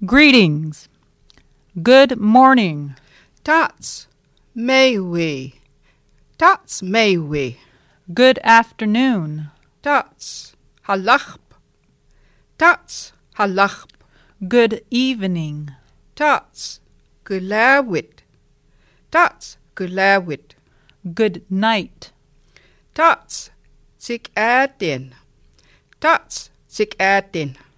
Greetings. Good morning. Tots may we. Tots may we. Good afternoon. Tots halachp. Tots halachp. Good evening. Tots gulawit. Tots gulawit. Good night. Tots tik adin. Tots tik adin.